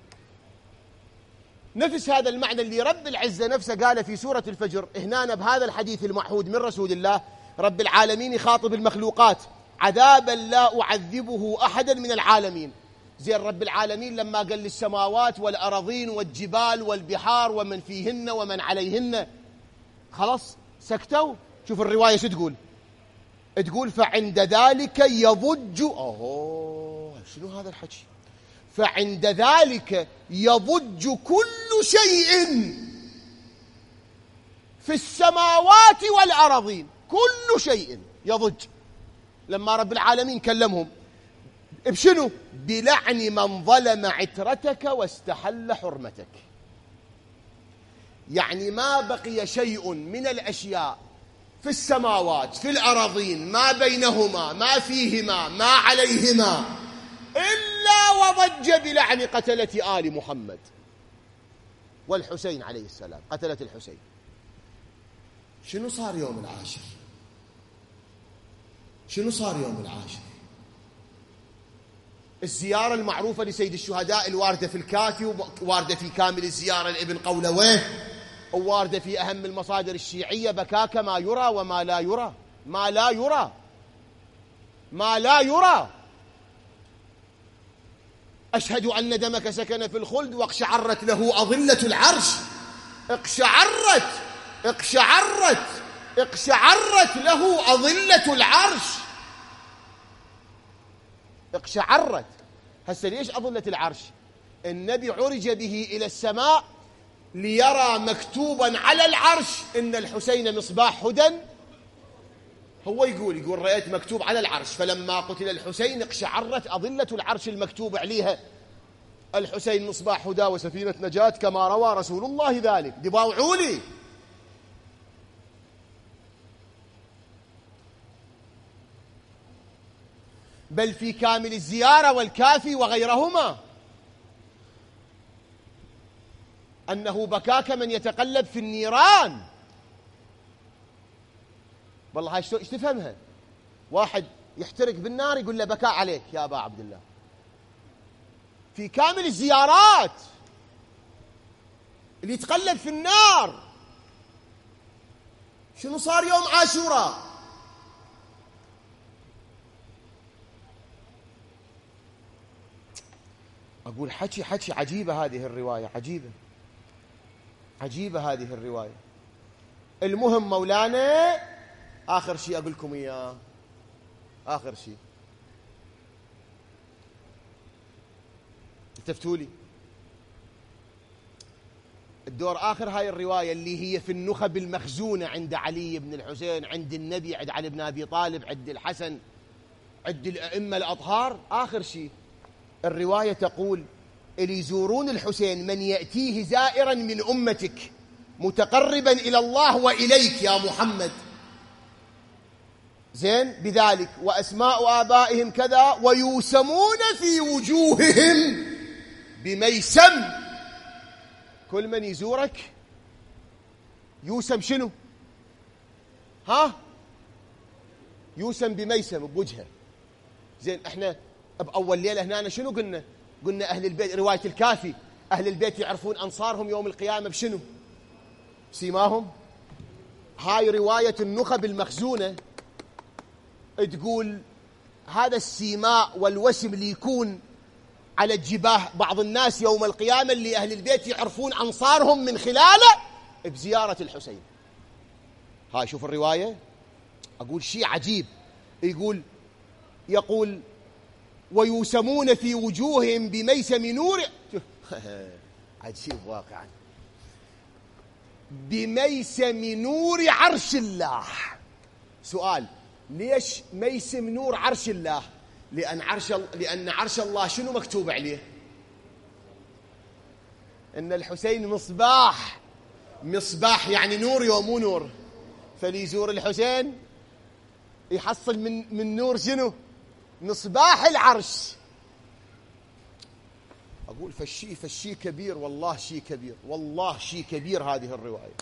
نفس هذا المعنى اللي رب العزة نفسه قال في سورة الفجر هنا بهذا الحديث المعهود من رسول الله. رب العالمين يخاطب المخلوقات: عذابا لا أعذبه أحدا من العالمين. زين رب العالمين لما قال للسماوات والأراضين والجبال والبحار ومن فيهن ومن عليهن، خلاص سكتوا. شوف الرواية شو تقول؟ تقول فعند ذلك يضج. أوه شنو هذا الحكي؟ فعند ذلك يضج كل شيء في السماوات والأراضين، كل شيء يضج. لما رب العالمين كلمهم بشنو؟ بلعن من ظلم عترتك واستحل حرمتك. يعني ما بقي شيء من الأشياء في السماوات في الأراضين ما بينهما ما فيهما ما عليهما إلا وضج بلعن قتلة آل محمد والحسين عليه السلام، قتلة الحسين. شنو صار يوم العاشر؟ شنو صار يوم العاشر؟ الزيارة المعروفة لسيد الشهداء الواردة في الكافي، وواردة في كامل الزيارة لابن قولويه، وواردة في أهم المصادر الشيعية: بكاك ما يرى وما لا يرى. ما لا يرى، ما لا يرى. أشهد أن دمك سكن في الخلد واقشعرت له أظلة العرش. اقشعرت اقشعرت اقشعرت له أظلة العرش. اقشعرت. هسه ليش أظلة العرش؟ النبي عرج به إلى السماء ليرى مكتوبا على العرش إن الحسين مصباح هدى. هو يقول يقول رأيت مكتوب على العرش، فلما قتل الحسين اقشعرت أظلة العرش المكتوب عليها الحسين مصباح هدى وسفينة نجاة، كما روى رسول الله ذلك. دباوعوا لي. بل في كامل الزيارة والكافي وغيرهما أنه بكاك من يتقلب في النيران. والله هاي ايش تفهمها؟ واحد يحترق بالنار يقول له بكاء عليك يا أبا عبد الله. في كامل الزيارات اللي يتقلب في النار. شنو صار يوم عاشوراء؟ أقول حكي حكي عجيبة هذه الرواية، عجيبة عجيبة هذه الرواية. المهم مولانا آخر شيء أقول لكم إياه، آخر شيء التفتوا لي الدور. آخر هاي الرواية اللي هي في النخب المخزونة عند علي بن الحسين، عند النبي، عند علي بن أبي طالب، عند الحسن، عند الأئمة الأطهار. آخر شيء الرواية تقول: اللي يزورون الحسين من يأتيه زائرا من أمتك متقربا إلى الله وإليك يا محمد، زين بذلك وأسماء آبائهم كذا، ويوسمون في وجوههم بميسم. كل من يزورك يوسم شنو؟ ها؟ يوسم بميسم بوجهه. زين احنا بأول ليلة هنا شنو قلنا؟ قلنا أهل البيت، رواية الكافي، أهل البيت يعرفون أنصارهم يوم القيامة بشنو؟ سيماهم. هاي رواية النخب المخزونة تقول هذا السيماء والوسم اللي يكون على الجباه بعض الناس يوم القيامة اللي أهل البيت يعرفون أنصارهم من خلاله بزيارة الحسين. هاي شوف الرواية. أقول شيء عجيب. يقول يقول ويوسمون في وجوههم بميسم نور. عجيب واقعا. بميسم نور عرش الله. سؤال: ليش ميسم نور عرش الله؟ لأن عرش لأن عرش الله شنو مكتوب عليه؟ إن الحسين مصباح. مصباح يعني نور يوم مو نور. فليزور الحسين يحصل من من نور شنو؟ مصباح العرش. أقول فالشيء فالشيء كبير، والله شيء كبير، والله شيء كبير هذه الرواية.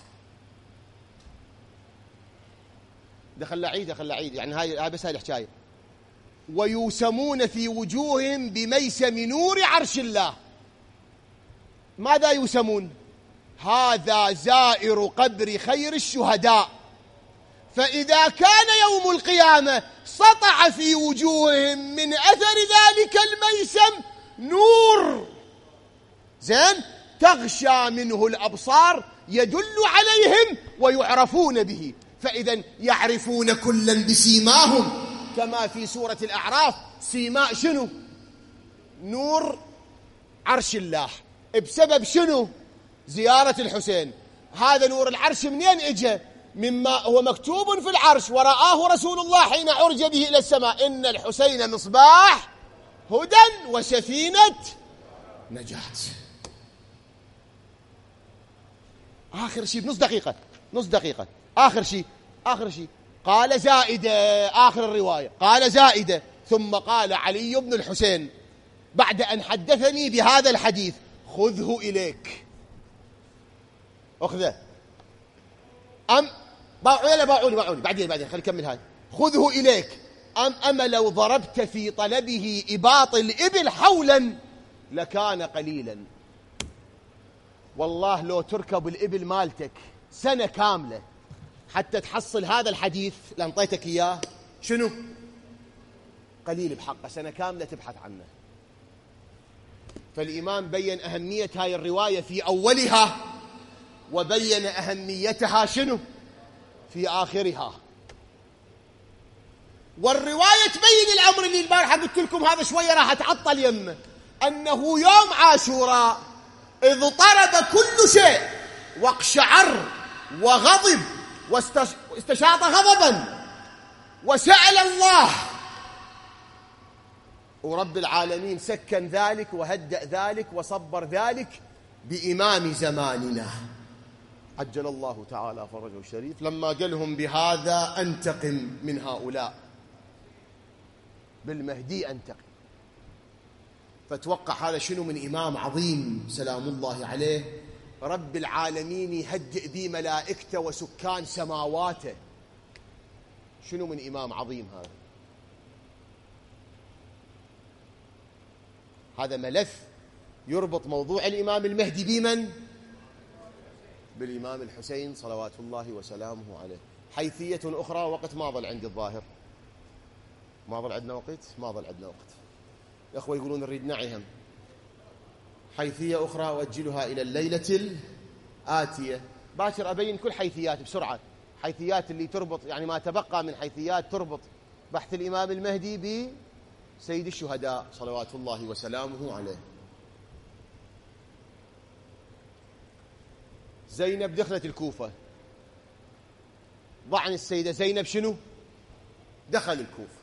دخل عيد دخل عيد يعني هاي هاي بس هاي الحكاية. ويوسمون في وجوههم بميسم نور عرش الله. ماذا يوسمون؟ هذا زائر قبر خير الشهداء، فإذا كان يوم القيامة سطع في وجوههم من أثر ذلك الميسم نور زين تغشى منه الأبصار يدل عليهم ويعرفون به، فإذا يعرفون كلا بسيماهم، كما في سورة الأعراف سيماء شنو؟ نور عرش الله. بسبب شنو؟ زيارة الحسين. هذا نور العرش منين اجى؟ مما هو مكتوب في العرش: ورآه رسول الله حين عرج به إلى السماء إن الحسين مصباح هدى وسفينة نجاة. آخر شيء بنص دقيقة نص دقيقة آخر شيء آخر شيء قال زائدة، آخر الرواية قال زائدة، ثم قال علي بن الحسين بعد أن حدثني بهذا الحديث: خذه إليك. أخذه أم باعوا لا باعوني باعوني بعدين بعدين خلي نكمل هاي. خذه إليك أم أما لو ضربت في طلبه إباط الإبل حولا لكان قليلا. والله لو تركب الإبل مالتك سنة كاملة حتى تحصل هذا الحديث اللي انطيتك إياه شنو؟ قليل بحقه، سنة كاملة تبحث عنه. فالإمام بين أهمية هاي الرواية في أولها، وبين أهميتها شنو؟ في آخرها. والرواية تبين الأمر اللي البارحة قلت لكم هذا شوية راح أتعطل يمه، أنه يوم عاشوراء إذ طرد كل شيء واقشعر وغضب واستشاط غضبا وسأل الله، ورب العالمين سكن ذلك وهدأ ذلك وصبر ذلك بإمام زماننا عجل الله تعالى فرجه الشريف، لما قالهم: بهذا أنتقم من هؤلاء، بالمهدي أنتقم. فتوقع هذا شنو من إمام عظيم سلام الله عليه، رب العالمين يهدئ ذي ملائكته وسكان سماواته. شنو من إمام عظيم هذا؟ هذا ملف يربط موضوع الإمام المهدي بمن؟ بالإمام الحسين صلوات الله وسلامه عليه. حيثية أخرى، وقت ما ظل عندي الظاهر، ما ظل عندنا وقت ما ظل عندنا وقت يا أخوة يقولون نريد نعيهم. حيثية أخرى أؤجلها إلى الليلة الآتية. باكر أبين كل حيثيات بسرعة، حيثيات اللي تربط يعني ما تبقى من حيثيات تربط بحث الإمام المهدي بسيد الشهداء صلوات الله وسلامه عليه. زينب دخلت الكوفة، ضعن السيدة زينب شنو؟ دخل الكوفة.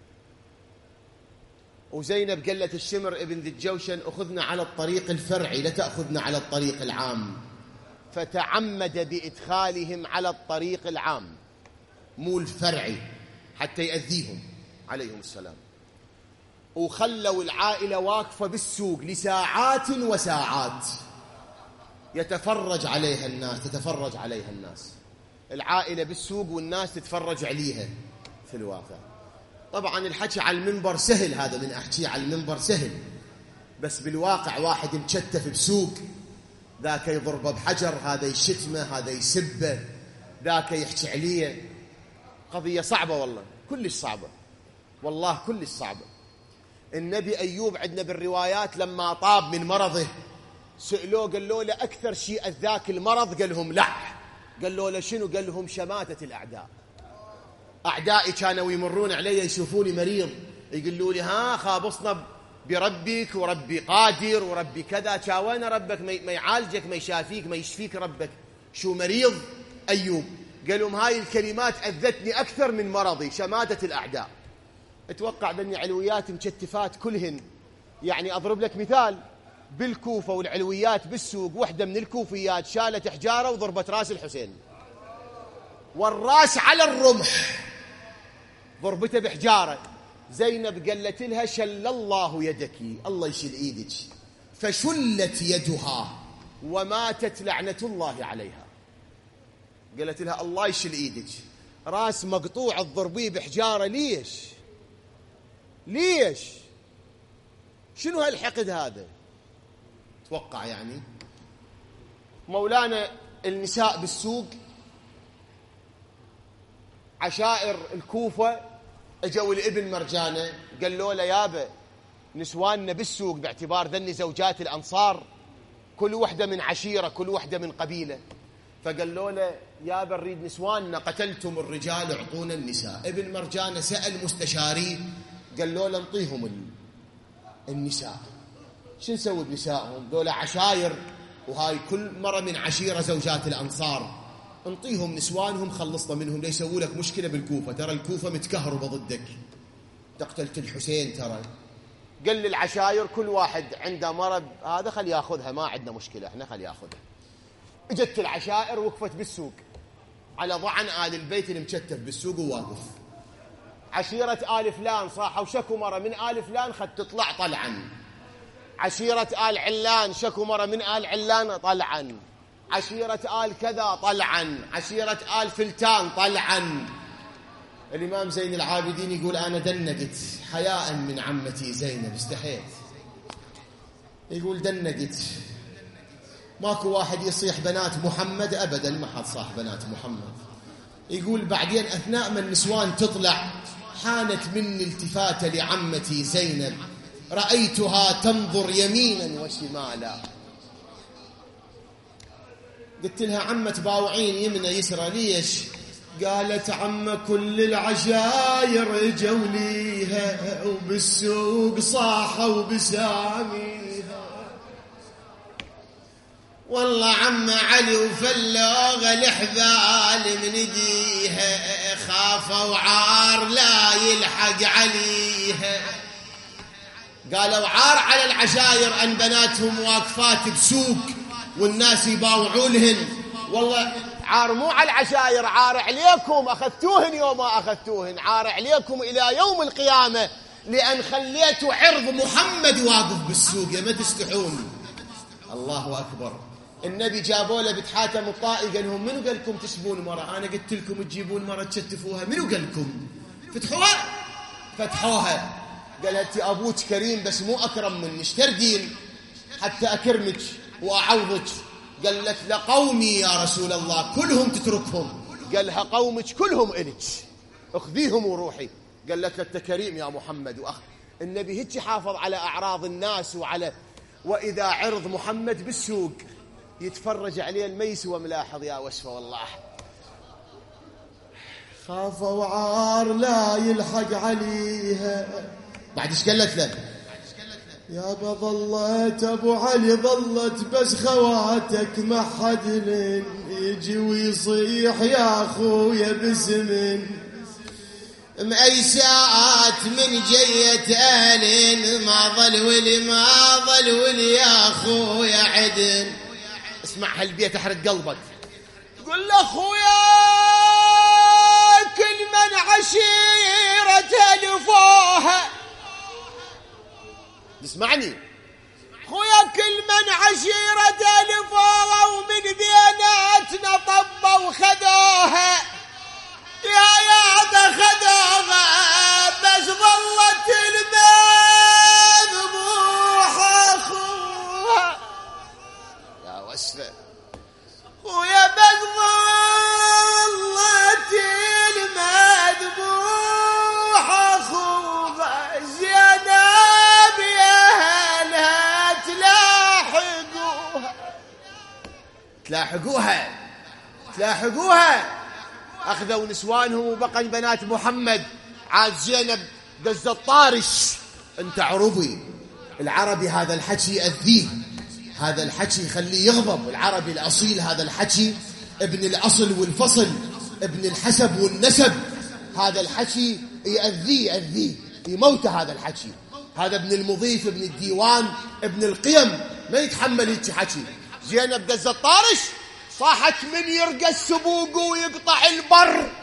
وزينب قالت الشمر ابن ذي الجوشن: أخذنا على الطريق الفرعي لا تأخذنا على الطريق العام. فتعمد بإدخالهم على الطريق العام مو الفرعي حتى يأذيهم عليهم السلام. وخلوا العائلة واقفة بالسوق لساعات وساعات يتفرج عليها الناس تتفرج عليها الناس العائلة بالسوق والناس تتفرج عليها في الواقع. طبعا الحكي على المنبر سهل، هذا من أحكي على المنبر سهل، بس بالواقع واحد مشتف بسوق، ذاك يضربه بحجر، هذا يشتمه، هذا يسبه، ذاك يحكي عليه. قضية صعبة والله، كلش صعبة والله، كلش صعبة. النبي أيوب عندنا بالروايات لما طاب من مرضه سألوه قال له أكثر شيء أذاك المرض؟ قال لهم لا. قال له شنو؟ قال لهم شماتة الأعداء. أعدائي كانوا يمرون علي يشوفوني مريض يقولوا لي: ها خابصنا بربك وربي قادر وربي كذا، كاوين ربك ما يعالجك ما يشافيك ما يشفيك ربك، شو مريض أيوب؟ قال لهم هاي الكلمات أذتني أكثر من مرضي، شماتة الأعداء. اتوقع بني علويات مشتفات كلهن. يعني أضرب لك مثال، بالكوفة والعلويات بالسوق، وحدة من الكوفيات شالت حجارة وضربت راس الحسين، والراس على الرمح، ضربته بحجارة. زينب قالت لها: شل الله يدك، الله يشيل ايدك. فشلت يدها وماتت لعنة الله عليها. قالت لها: الله يشيل ايدك، راس مقطوع تضربيه بحجارة ليش؟ ليش؟ شنو هالحقد هذا؟ توقع يعني مولانا النساء بالسوق، عشائر الكوفة اجوا لابن مرجانة قالوا له يابا نسواننا بالسوق باعتبار ذني زوجات الأنصار كل وحدة من عشيرة كل وحدة من قبيلة، فقالوا له يابا نريد نسواننا، قتلتم الرجال اعطونا النساء. ابن مرجانة سأل مستشاري قالوا له انطيهم النساء. شو نسوي بنسائهم؟ دولة عشاير وهاي كل مرة من عشيرة زوجات الأنصار، انطيهم نسوانهم خلصنا منهم ليسووا لك مشكلة بالكوفة، ترى الكوفة متكهربة ضدك، تقتلت الحسين ترى. قال للعشاير كل واحد عنده مرض هذا خل ياخذها، ما عندنا مشكلة احنا خل ياخذها. اجت العشائر وقفت بالسوق على ضعن آل البيت المكتف بالسوق وواقف. عشيرة آل فلان صاحوا شكوا مرة من آل فلان خد تطلع طلعا، عشيرة آل علان شكوا مرة من آل علان طلعا، عشيرة آل كذا طلعا، عشيرة آل فلتان طلعا. الإمام زين العابدين يقول أنا دنقت حياء من عمتي زينب، استحيت. يقول دنقت، ماكو واحد يصيح بنات محمد أبدا، ما حد صاح بنات محمد. يقول بعدين أثناء ما النسوان تطلع حانت مني التفاتة لعمتي زينب، رأيتها تنظر يمينا وشمالا. قلت لها عمة باوعين يمنى يسرى ليش؟ قالت عم كل العشاير جوليها وبالسوق صاحوا بساميها، والله عم علي وفلوغ الحبال من ايديها، خافوا عار لا يلحق عليها. قالوا عار على العشاير ان بناتهم واقفات بسوق والناس يباوعونهن، والله عار مو على العشاير، عار عليكم أخذتوهن يوم ما أخذتوهن، عار عليكم إلى يوم القيامة لأن خليتوا عرض محمد واقف بالسوق، يا ما تستحون. الله أكبر. النبي جابوا له بتحاتم الطائي قال لهم منو قال لكم تسبون مرة؟ أنا قلت لكم تجيبون مرة تشتفوها، منو قال لكم؟ فتحوها فتحوها. قالت أبوك كريم بس مو أكرم مني، اشتردين حتى أكرمك وأعوضك. قالت لقومي يا رسول الله كلهم تتركهم؟ قالها قومك كلهم إلك، اخذيهم وروحي. قالت له انت كريم يا محمد وأخ. النبي هيك حافظ على أعراض الناس وعلى، وإذا عرض محمد بالسوق يتفرج عليه الميس وملاحظ يا وسفة والله. خافوا عار لا يلحق عليها. بعد ايش قالت له؟ يابا ظلت ابو علي ظلت بس خواتك ما حد لين يجي ويصيح يا اخويا بزمن مأيسات من جية اهل ما ظل ولي ما ظل ولي يا اخويا عدن. اسمع هالبيت احرق قلبك. قل لاخويا كل من عشيرته لفوها، اسمعني خويا كل من عشيرته لفوها ومن بيناتنا طبوا وخذوها، يا يا ذا خذوها بس ظلت المذبوحة خوها. يا وسفة خويا بس ظلت المذبوحة خوها، زينب يا هلا تلاحقوها تلاحقوها تلاحقوها. أخذوا نسوانهم وبقى بنات محمد. عاد زينب دز الطارش. أنت عربي، العربي هذا الحكي يأذيه، هذا الحكي يخليه يغضب. العربي الأصيل هذا الحكي ابن الأصل والفصل، ابن الحسب والنسب، هذا الحكي يأذيه يأذيه يموته. هذا الحكي هذا ابن المضيف ابن الديوان ابن القيم ما يتحمل هيك حكي. زينب دز الطارش صاحت من يرقى السبوق ويقطع البر.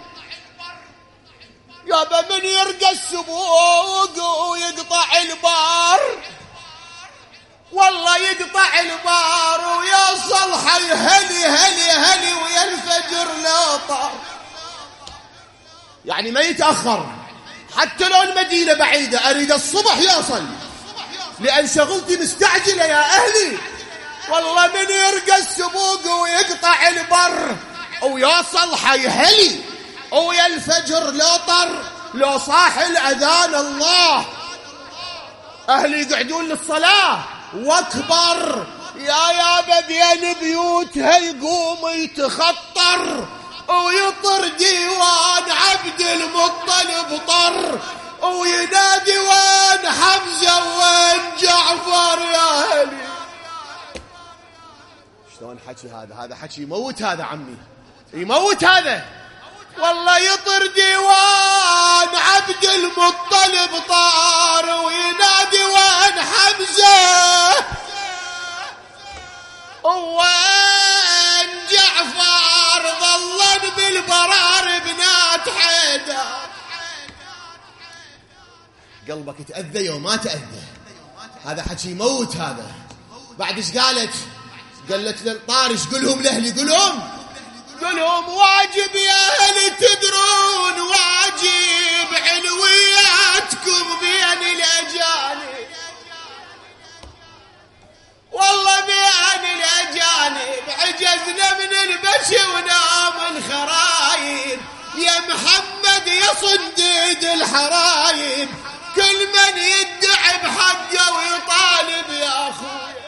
يابا من يرقى السبوق ويقطع البر، والله يقطع البار ويوصل حي هلي هلي هلي وينفجر لوطر. يعني ما يتأخر حتى لو المدينة بعيدة أريد الصبح يوصل، لأن شغلتي مستعجلة يا أهلي. والله من يرقى السبوق ويقطع البر ويوصل حيهلي، ويا الفجر لو طر لو صاح الأذان الله أهلي يقعدون للصلاة واكبر يا يابا بين بيوتها يقوم يتخطر ويطر ديوان عبد المطلب طر وينادي وين حمزة وين جعفر يا أهلي. شلون حكي هذا؟ هذا حكي يموت، هذا عمي يموت هذا. والله يطر ديوان عبد المطلب طار وينادي وين حمزة وين جعفر ظلن بالبرار بنات حيدر. قلبك تأذى يوم ما تأذى، هذا حكي يموت هذا. بعد ايش قالت؟ قالت للطارش قلهم لأهلي، قلهم قلهم واجب يا أهل تدرون، واجب علوياتكم بين الأجانب، والله بين الأجانب عجزنا من البشي ونام الخرايب. يا محمد يا صنديد الحرايب، كل من يدعي بحقه ويطالب يا أخوي